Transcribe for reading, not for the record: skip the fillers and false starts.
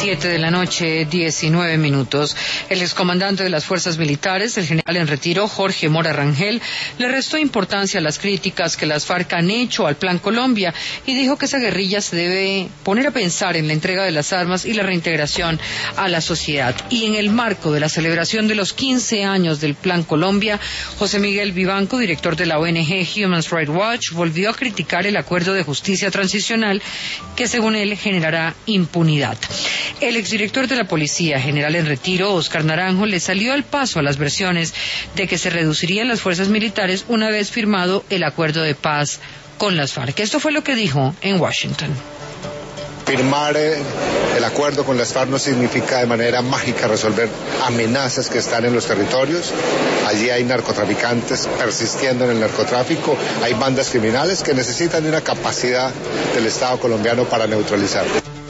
7 de la noche, 19 minutos. El excomandante de las fuerzas militares, el general en retiro, Jorge Mora Rangel, le restó importancia a las críticas que las FARC han hecho al Plan Colombia y dijo que esa guerrilla se debe poner a pensar en la entrega de las armas y la reintegración a la sociedad. Y en el marco de la celebración de los 15 años del Plan Colombia, José Miguel Vivanco, director de la ONG Human Rights Watch, volvió a criticar el acuerdo de justicia transicional que, según él, generará impunidad. El exdirector de la Policía, general en retiro, Óscar Naranjo, le salió al paso a las versiones de que se reducirían las fuerzas militares una vez firmado el acuerdo de paz con las FARC. Esto fue lo que dijo en Washington. Firmar el acuerdo con las FARC no significa de manera mágica resolver amenazas que están en los territorios. Allí hay narcotraficantes persistiendo en el narcotráfico, hay bandas criminales que necesitan de una capacidad del Estado colombiano para neutralizarlos.